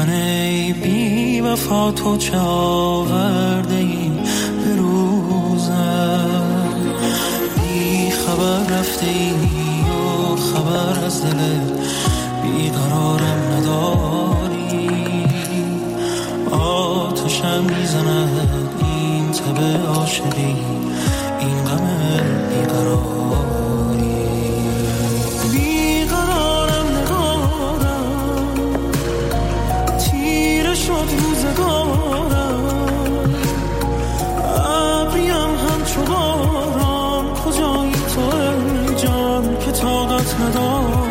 من ای بی وفا تو چه آورده ای به روزم، بی خبر رفته ای و خبر از دلت بیقرارم نداری، آتشم میزند این تب عاشقی، این غم بیقراری، بیقرارم نگارم، تیره شد روزگارم، ابریم همچو باران، کجایی تو ای جان که طاقت ندارم،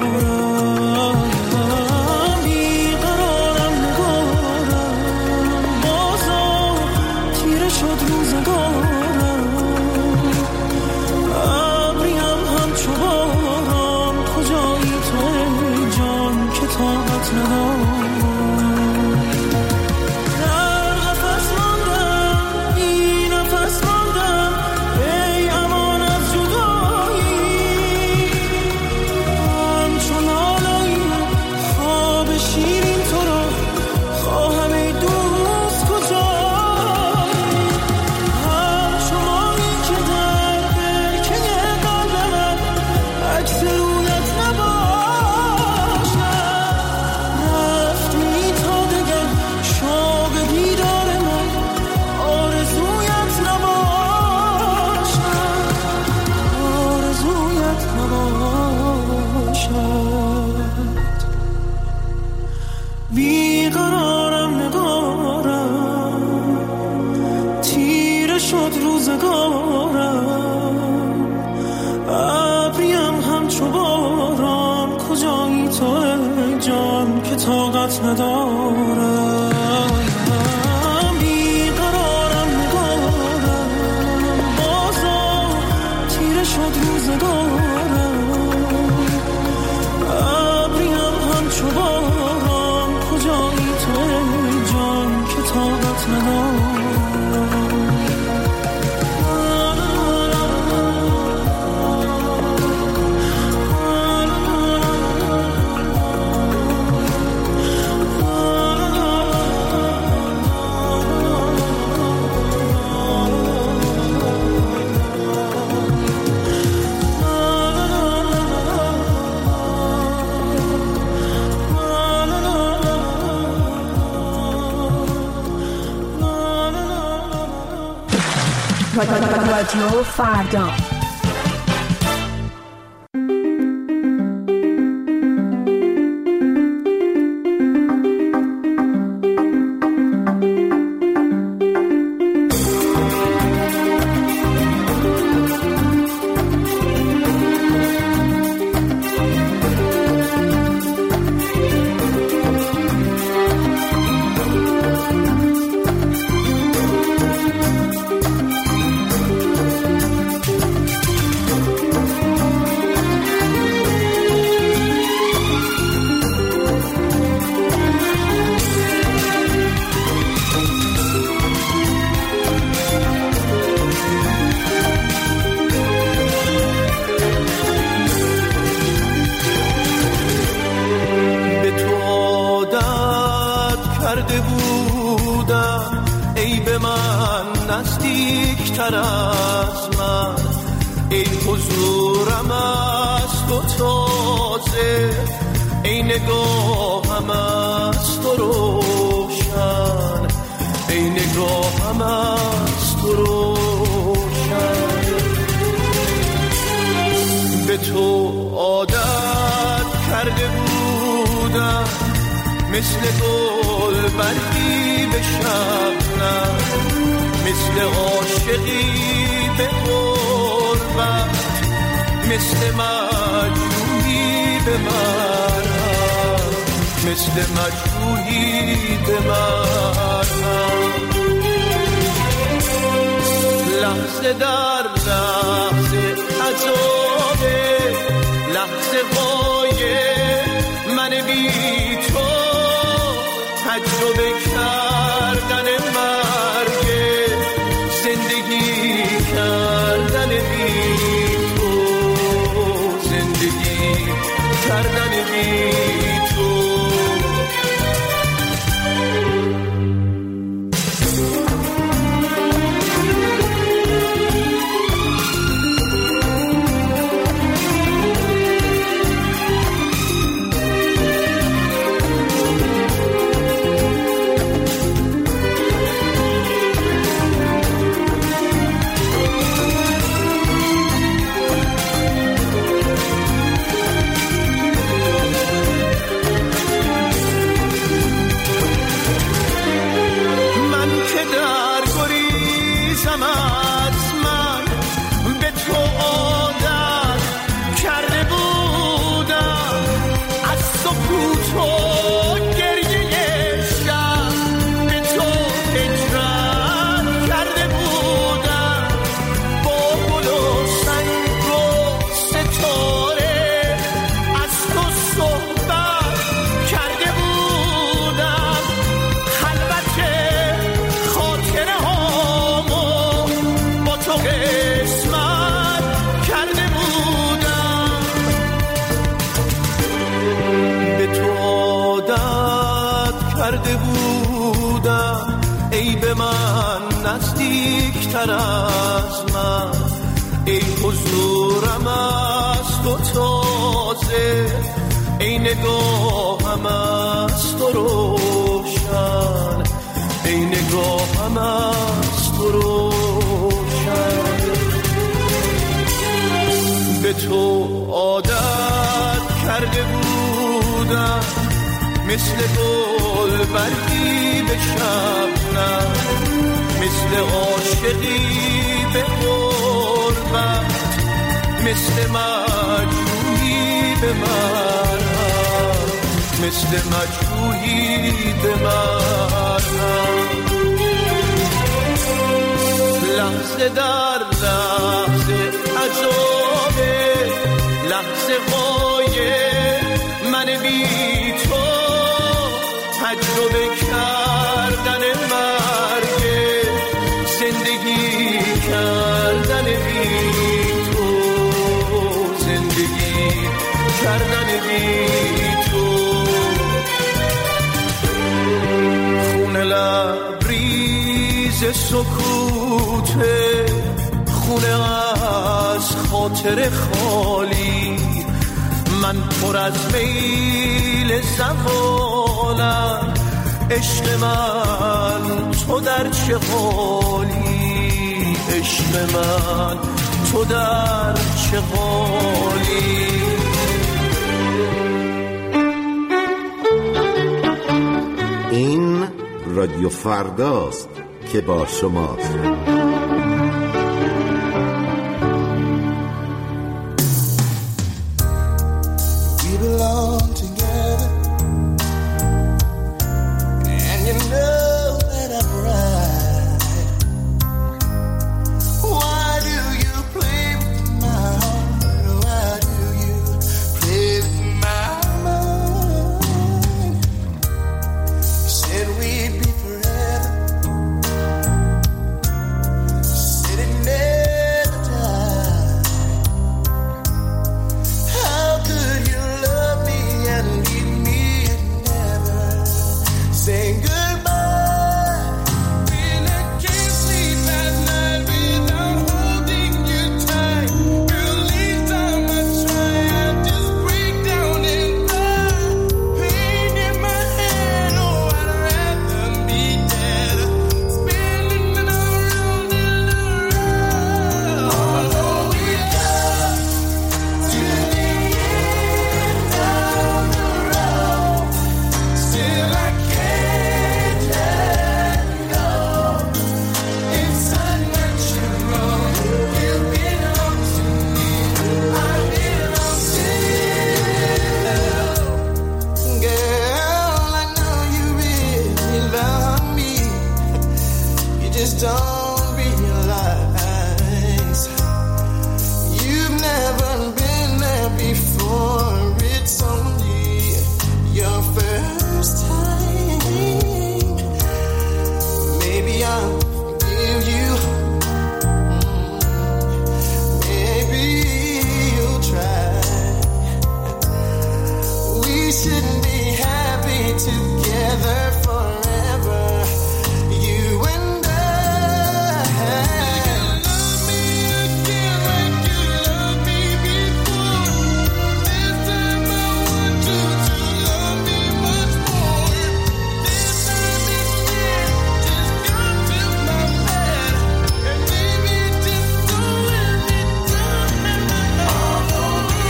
رادیو فردا. کرده بودم ای به من نزدیکتر از من، ای حضورم از تو تازه، ای نگاهم از تو روشن، ای نگاهم از تو روشن. به تو عادت کرده بودم مثل گل برگی به شبنم، مثل عاشقی به غربت، مثل مجروحی به مرهم، مثل مجروحی به مرهم. لحظه در لحظه عذابه، لحظه های من بی تو، تجربه کردن مرگ، زندگی کردن بی تو، زندگی کردن بی تو. خون لبریز سکوته، خونه از خاطر خالی، من پر از میل زوالم، عشق من تو در چه حالی، عشق من تو در چه حالی. این رادیو فرداست که با شماست.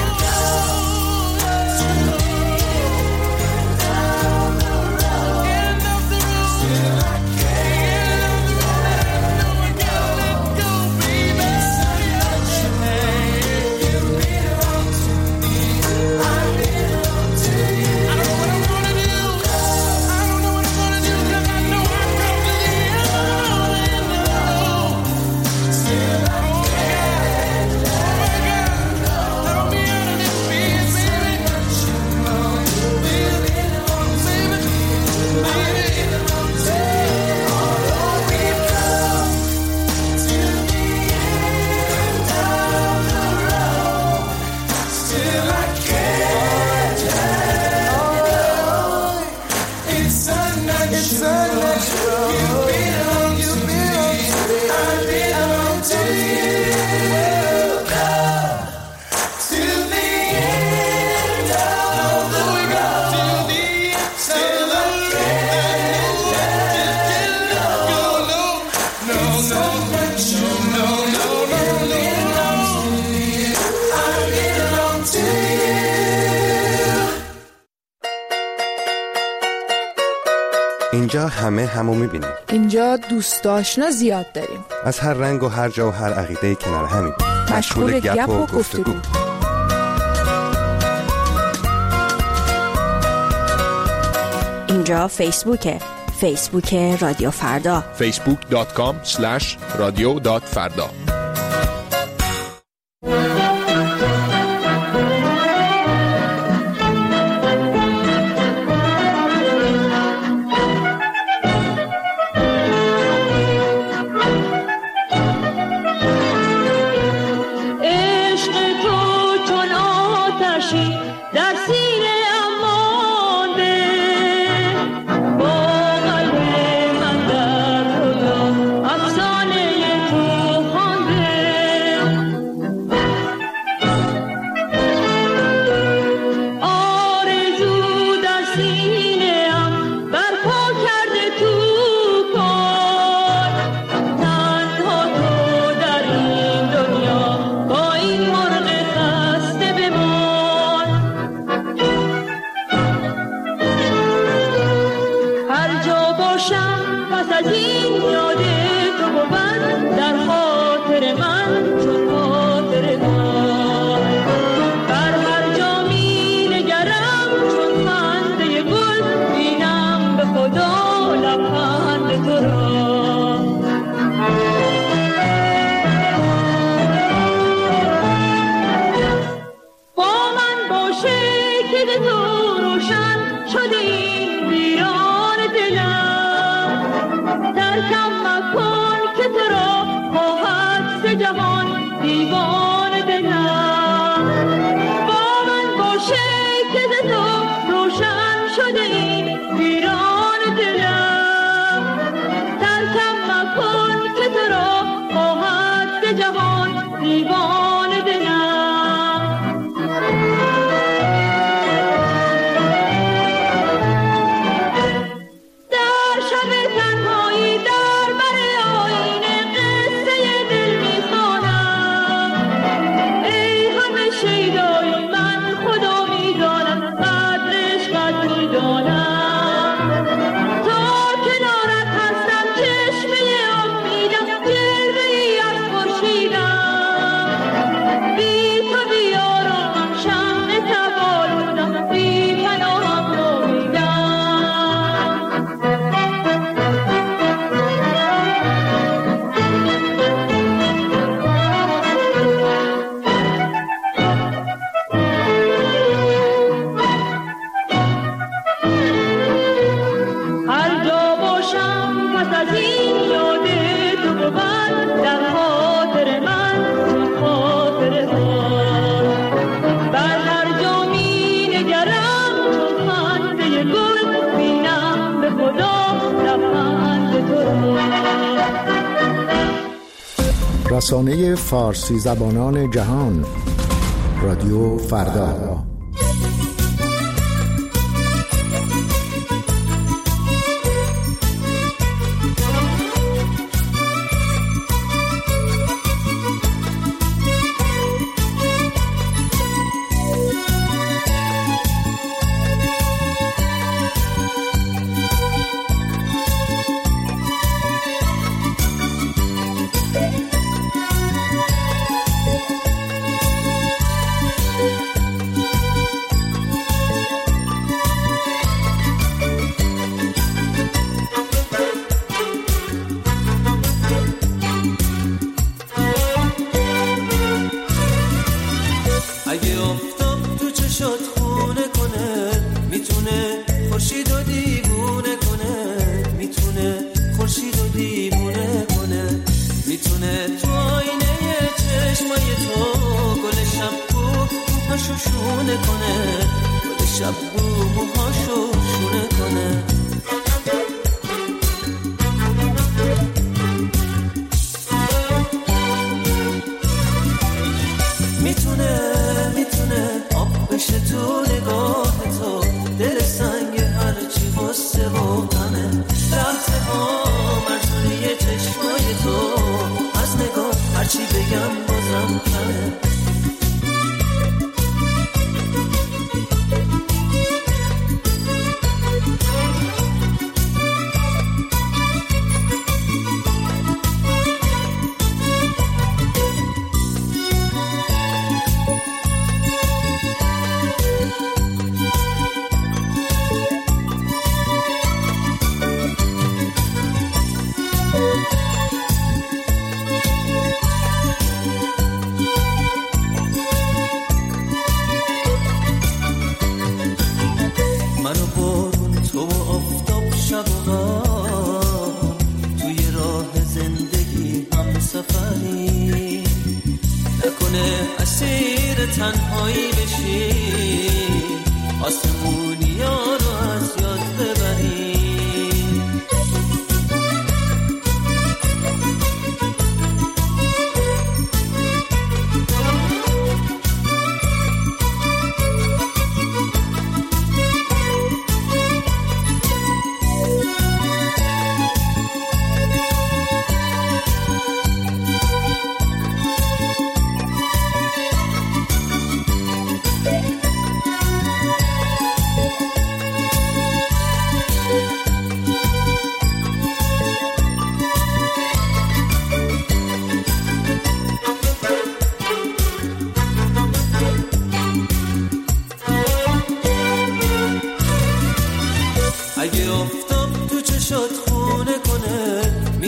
Yeah. اینجا همو میبینیم. اینجا دوست آشنا زیاد داریم. از هر رنگ و هر جا و هر عقیده کنار همیم. مشغول گپ و گفتگو. اینجا فیسبوک رادیو فردا. facebook.com/radio.farda. رسانه فارسی زبانان جهان، رادیو فردا.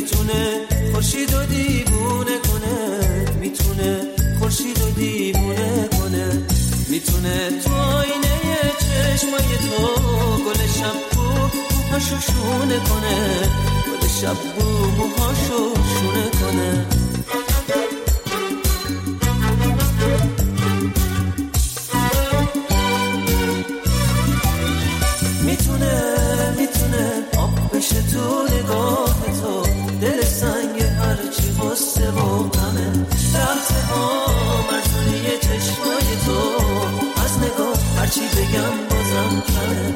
میتونه خورشید و دیوونه کنه، میتونه خورشید و دیوونه کنه، میتونه تو آینه چشمای تو گل شب موهاشو شونه کنه، گل شب موهاشو شونه کنه. میتونه آب بشه تو نگاه تو، دل سنگ هرچی غصه و غمه، رفته ها مرزونی چشمای تو، از نگاه هرچی بگم بازم کمه.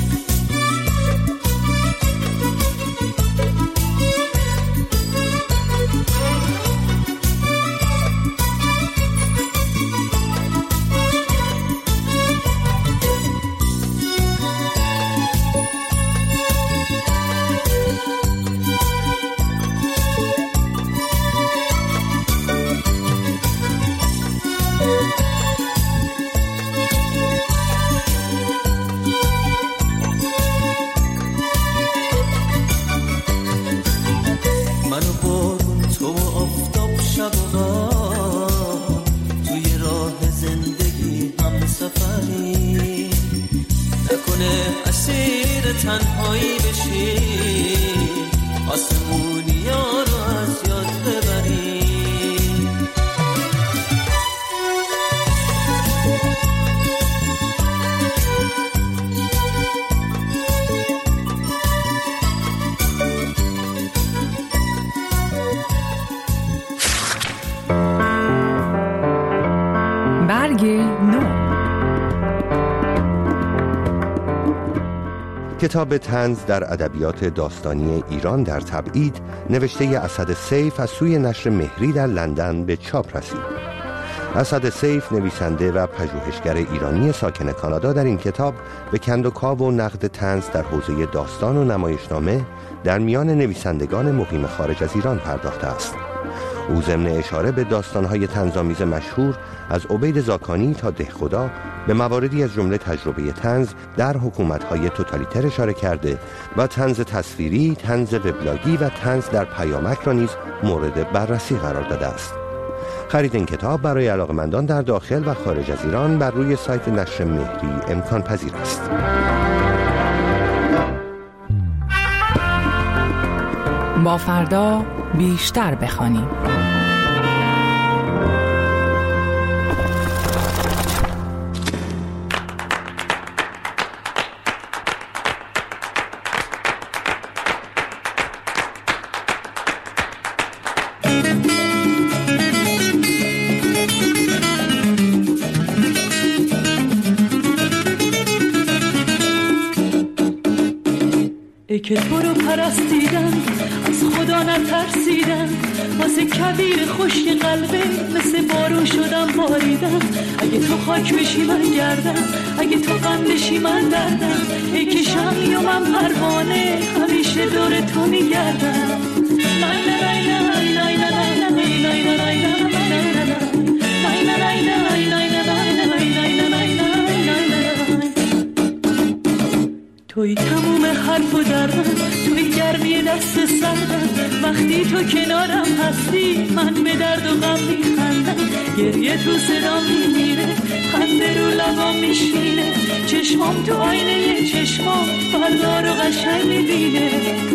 تنهایی بشی آسمونی ها رو از یاد ببری. برگ نو. کتاب طنز در ادبیات داستانی ایران در تبعید نوشته اسد سیف از سوی نشر مهری در لندن به چاپ رسید. اسد سیف نویسنده و پژوهشگر ایرانی ساکن کانادا در این کتاب به کندوکاو و نقد طنز در حوزه داستان و نمایشنامه در میان نویسندگان مقیم خارج از ایران پرداخته است. او ضمن اشاره به داستان‌های طنزآمیز مشهور از عبید زاکانی تا دهخدا به مواردی از جمله تجربه طنز در حکومت‌های توتالیتر اشاره کرده و طنز تصویری، طنز وبلاگی و طنز در پیامک را نیز مورد بررسی قرار داده است. خرید این کتاب برای علاقه‌مندان در داخل و خارج از ایران بر روی سایت نشر مهری امکان پذیر است. با فردا بیشتر بخوانیم. ای که تو رو پرستیدن از خدا نترسیدن، واسه کبیر خشک قلبه مثل بارون شدم باریدم. اگه تو خاک بشی من گردم، اگه تو غم بشی من دردم. ای که شمعی و من پروانه همیشه دور تو میگردم. توی تموم حرف و دردم، توی گرمی دست سردم. وقتی تو کنارم هستی من به درد و غم میخندم. گریه تو صدام میمیره، خنده رو لبام میشینه. چشمام تو آینه چشمام فردا رو قشنگ میبینه.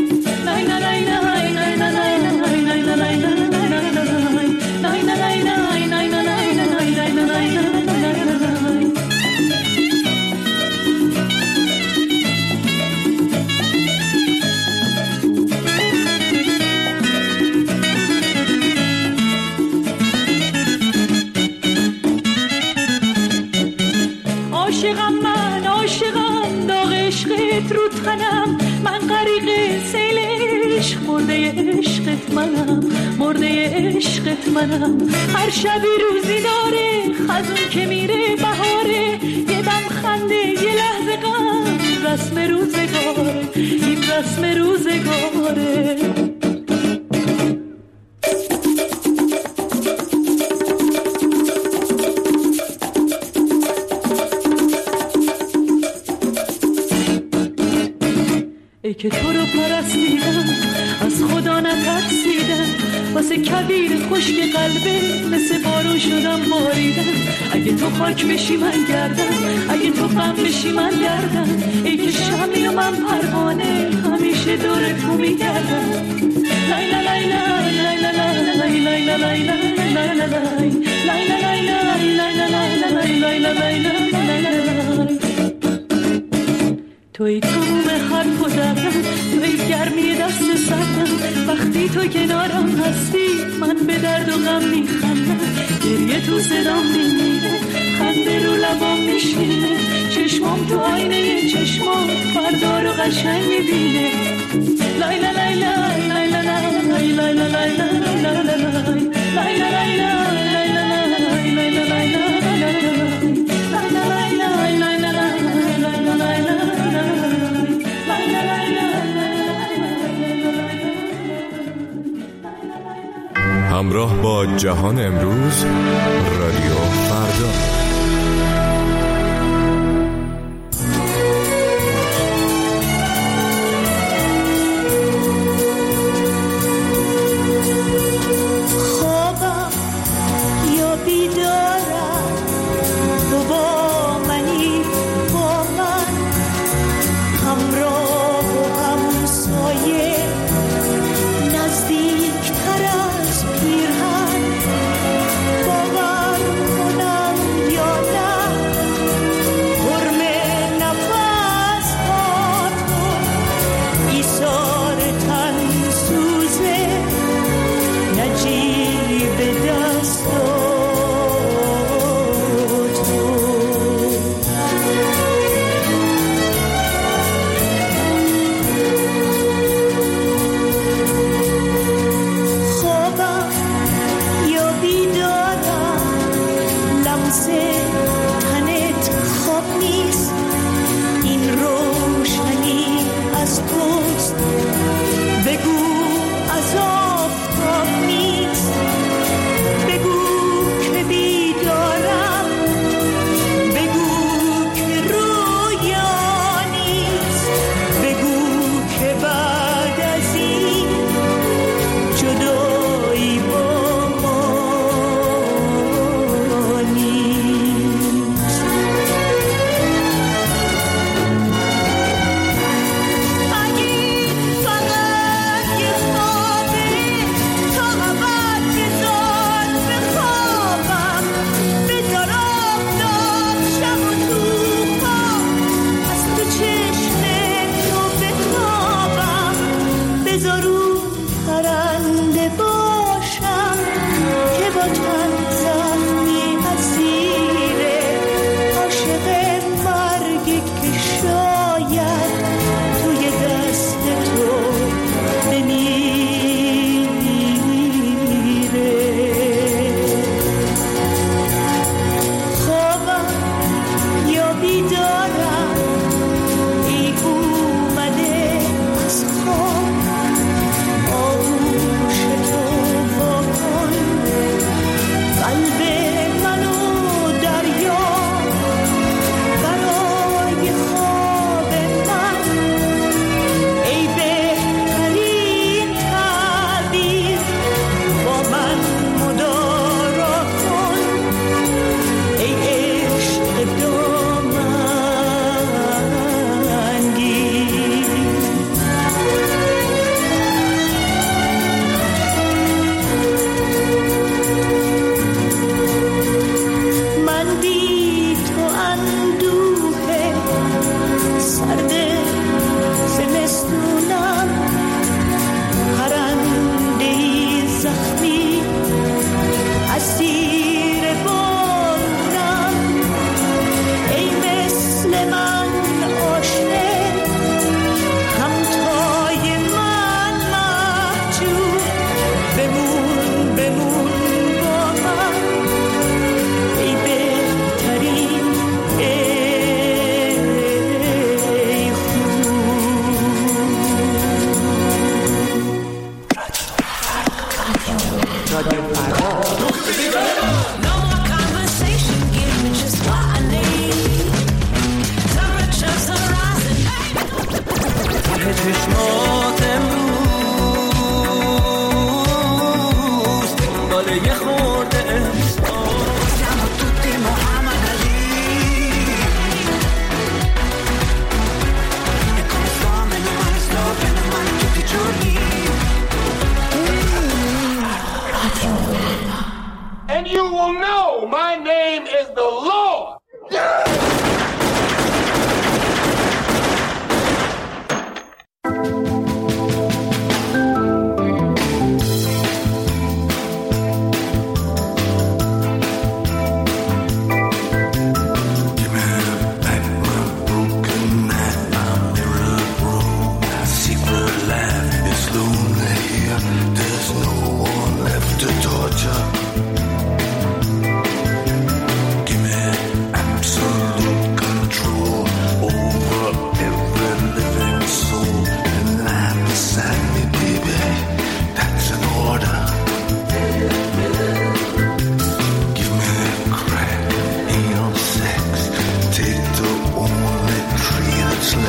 عاشقم داغ عشقت رو تنم. من غریق سیل عشق، مرده عشقت منم، مرده عشقت منم. هر شبی روزی داره خزون که میره بهاره. یه دم خنده یه لحظه غم، رسم روزگاره، این رسم روزگاره. ای که تو رو پرستیدم، از خدا نترسیدم، واسه کبیر خشک قلبه مثل بارون شدم باریدم. اگه تو خاک بشی من گردم، اگه تو غم بشی من گردم، ای که شمی و من پروانه همیشه دور تو میگردم. لای لای لای لای لای لای لای لای لای لای لای لای. توی تموم حرف و دردم، توی گرمی دست سردم، وقتی تو کنارم هستی من به درد و غم میخندم. گریه تو صدام میمیره، خنده رو لبام میشینه، چشمام تو آینه چشمام فردا رو قشنگ میبینه. لای لای لای لای لای لای لای لای لای لای لای همراه با جهان امروز، رادیو فردا. خوابم یا بیدارم، تو با منی، با من همراه و همسایه، نزدیکتر از پیرهن. باور کنم یا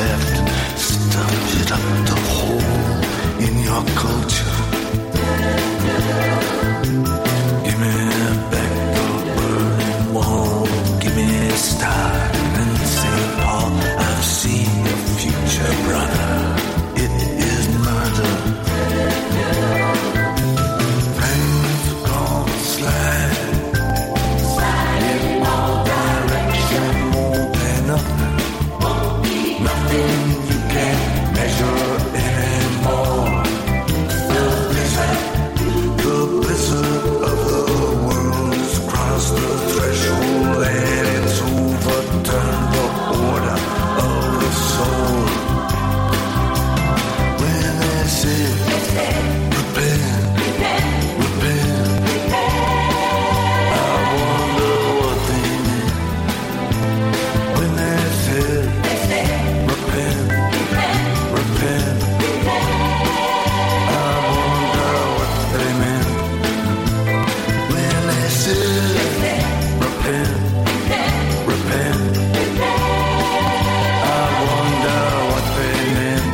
left and stuffed it up the hole in your culture. Give me back the Berlin Wall. Give me Stalin and St. Paul. I've seen the future, brother. It is murder. Things gone slide in all direction. Won't be nothing. Nothing you can't measure anymore. The blizzard of the world has crossed the threshold and it's overturned the order of the soul. When they say, repent, I wonder what they mean. When they say, repent, I wonder what they meant. When they said, repent, I wonder what they meant.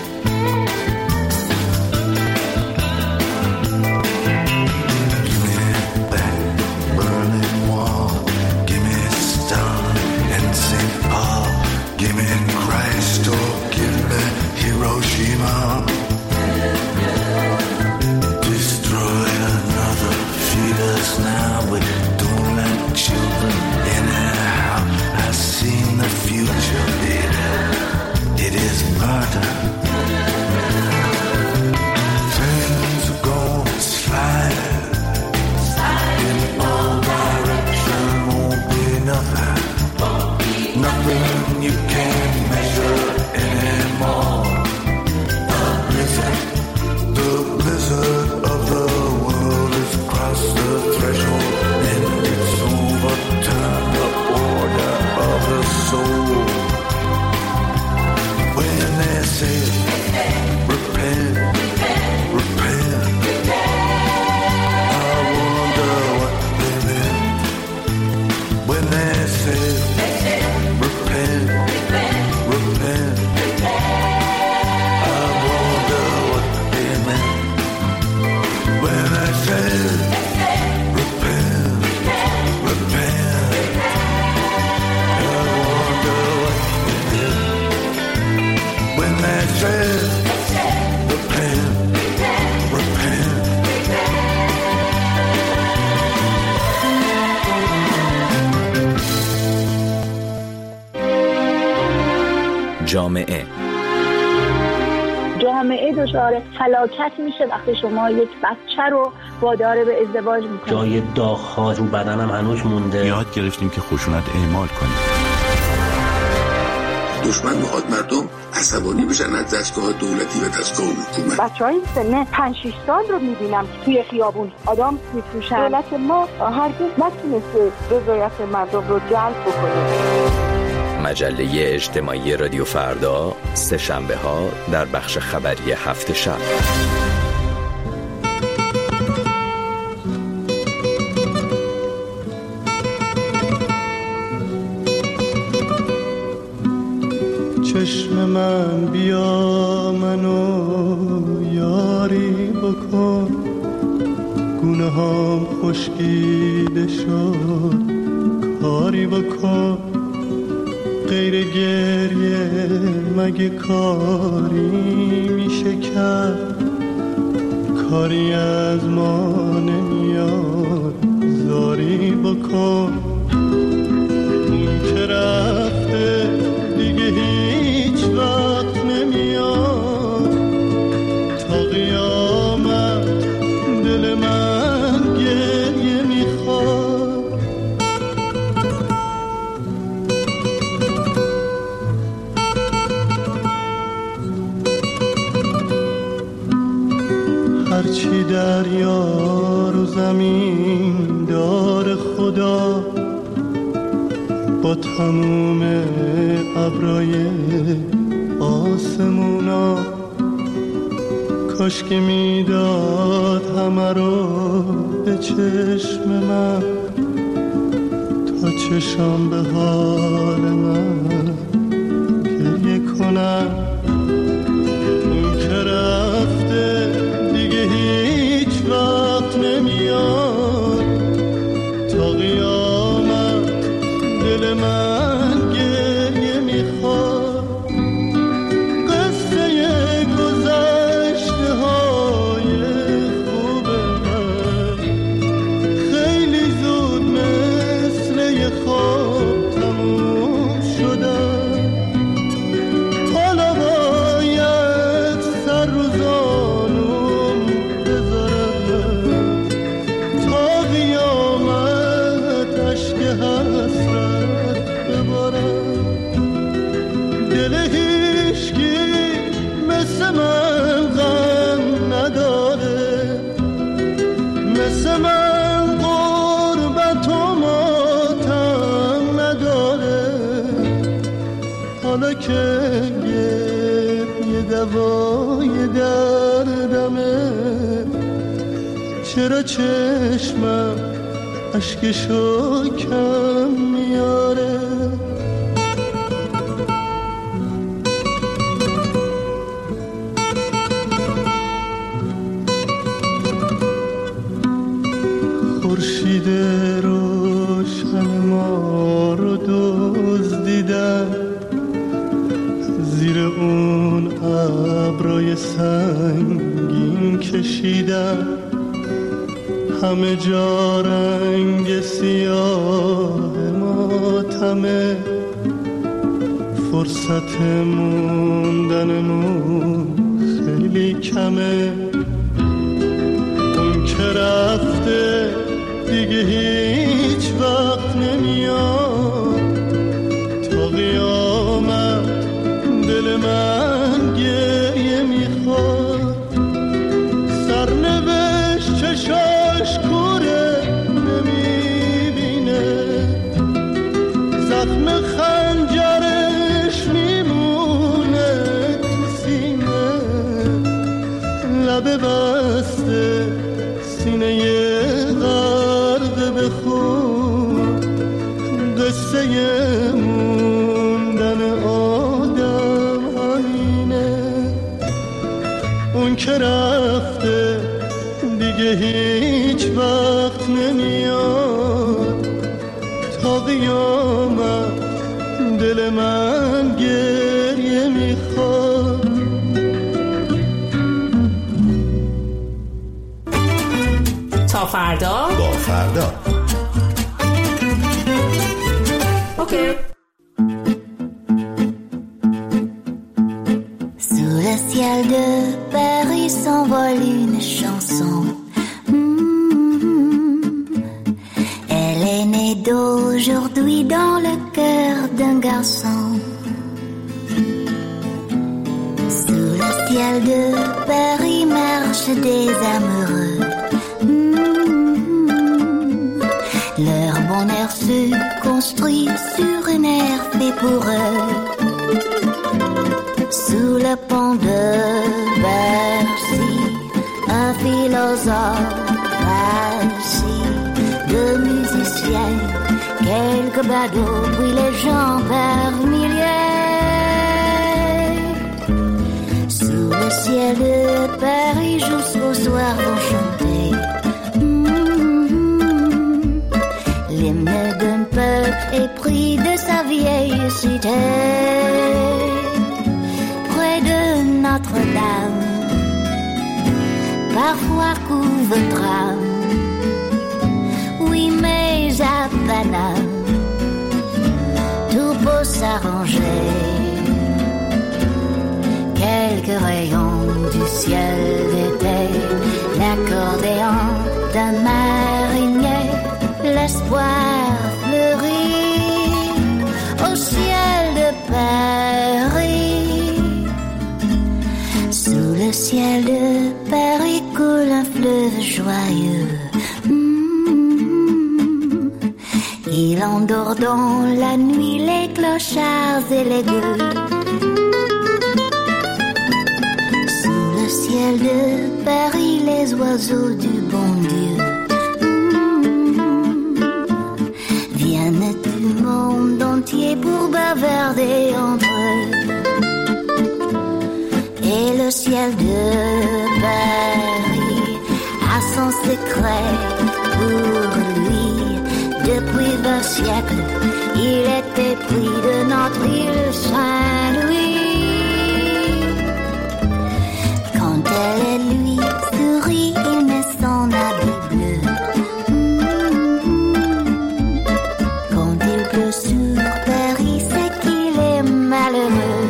Give me that Berlin Wall. Give me Stalin and St. Paul. Give me Christ or give me Hiroshima. Destroy another, feed us now, but don't let children anyhow. I've seen the future, baby. It is murder. Things are going slide in all directions. Won't be nothing. Nothing you can't measure anymore. The blizzard of the world has crossed the threshold and it's overturned the order of the soul. When they say, repent, I wonder what they meant. When they say, repent, I wonder what they meant. When I said, repent, I wonder what they meant. When they said, repent. جامعه دچار فلاکت میشه وقتی شما یک بچه رو وادار به ازدواج میکنید. جای داغ‌ها رو بدنم هنوز مونده. یاد گرفتیم که خشونت اعمال کنیم. دشمن میخواد مردم عصبانی بشن از دستگاه دولتی و دستگاه حکومت. بچهای سن 5-6 سال رو میبینم توی خیابون آدم میفروشن. دولت ما هرگز نتونسته رضایت مردم رو جلب بکنه. مجله اجتماعی رادیو فردا سه شنبه ها در بخش خبری هفت شب. چشم من بیا منو یاری بکن، گونه هم خشکیده شد کاری بکن، غیر گریه مگه کاری میشه کرد، کاری از ما نمیاد زاری بکن، اون که رفته دیگه هیچ وقت نمیاد، تا قیامت دل من گریه میخواد. هرچی دریا رو زمین دار خدا، با تموم ابرای آسمونا، کاش که میداد همه رو به چشم من، تا چشم به حال من گریه کنه. کنم. اون که رفته دیگه هیچ وقت نمیاد، تا قیامت دل من گریه میخواد. قصه گذشته های خوب من خیلی زود مثل یه خواب تموم شدن. حالا باید سر رو زانوم بذارم، تا قیامت اشک حسرت ببارم. دل هیچکی مثل من غم نداره، مثل من غربت و ماتم نداره. حالا که یه دوای دردمه، چرا چشمم اشکشو کم میاره؟ خورشید روشن ما رو دزدیدن، زیر اون ابرای سنگین کشیدن. همه جا رنگ سیاه ماتمه، فرصت موندنمون خیلی کمه. اون که رفته دیگه هیچ وقت نمیاد، تا قیامت دل من گریه میخواد. سرنوشت چشاش کوره نمیبینه، زخم خنجرش میمونه تو سینه. لب بسته سینه غرق به خون، قصه موندن آدم همینه. اون که رفته دیگه هیچ وقت نمیاد، تا قیامت دل من گریه میخواد. تا فردا با فردا. اوکی. Sous le ciel de Paris s'envole une chanson. Elle est née d'aujourd'hui dans le cœur d'un garçon. Sous le ciel de Paris marchent des amoureux. Leur bonheur se construit sur une air fait pour eux. Sous le pont de Bercy, un philosophe assis, deux musiciens, quelques badauds, puis les gens par milliers. Sous le ciel de Paris jusqu'au soir vont chanter l'hymne d'un peuple épris de sa vieille cité. Près de Notre-Dame, parfois couvre drame. Oui, mais à Paname, tout peut s'arranger. Quelques rayons du ciel d'été, l'accordéon d'un marinier, l'espoir fleurit au ciel de Paris. Sous le ciel de Paris coule un fleuve joyeux. Il endort dans la nuit les clochards et les gueux. Sous le ciel de Paris les oiseaux du bon Dieu viennent du monde entier pour bavarder entre eux. le ciel de Paris a son secret pour lui. Depuis 20 siècles, il était pris de notre île Saint-Louis. Quand elle et lui sourit, il met son habit bleu. Quand il pleut sur Paris, c'est qu'il est malheureux.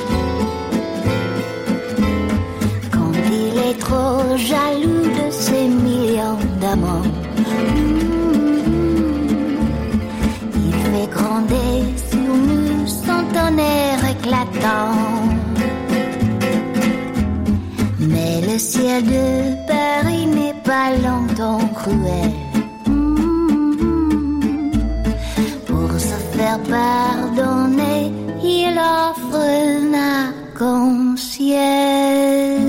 Quand il est trop jaloux de ses millions d'amants, il fait gronder sur nous son tonnerre éclatant. Mais le ciel de Paris n'est pas longtemps cruel. Pour se faire pardonner, il offre un arc-en-ciel.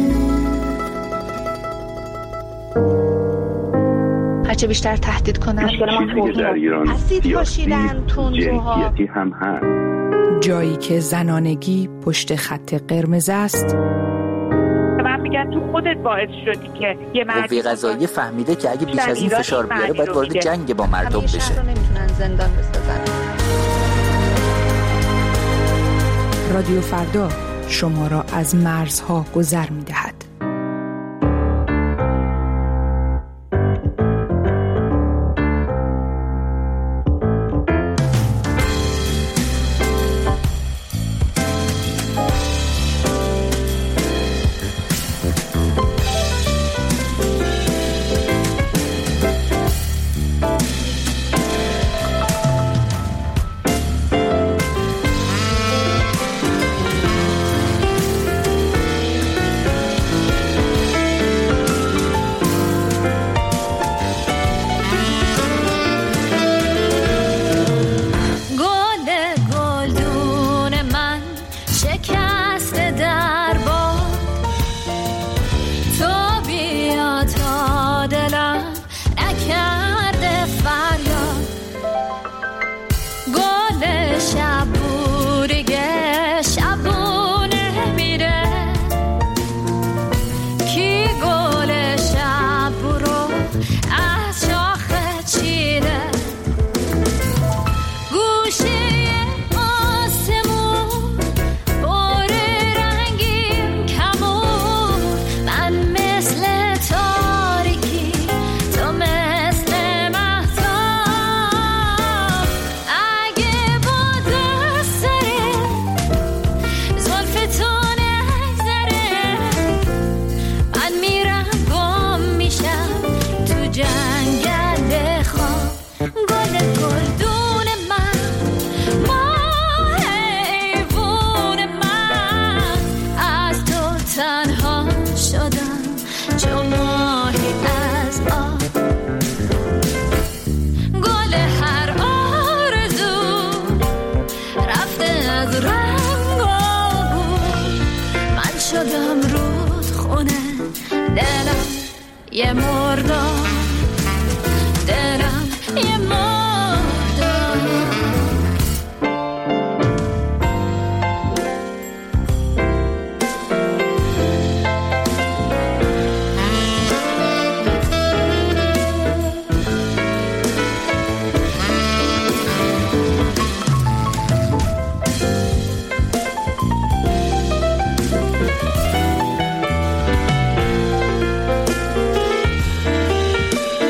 هرچه بیشتر تهدید کنن اسید پاشیدن تندروها هم هست. جایی که زنانگی پشت خط قرمز است. من میگن تو خودت باعث شدی که یه مرد قوه قضاییه فهمیده که اگه بیش از این فشار بیاره باید وارد جنگ با مردم بشه. نمیتونن زندان بسازن. رادیو فردا شما را از مرزها گذر میدهد. یه مردم دلم یه مردم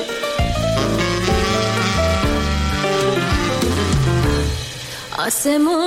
آسمون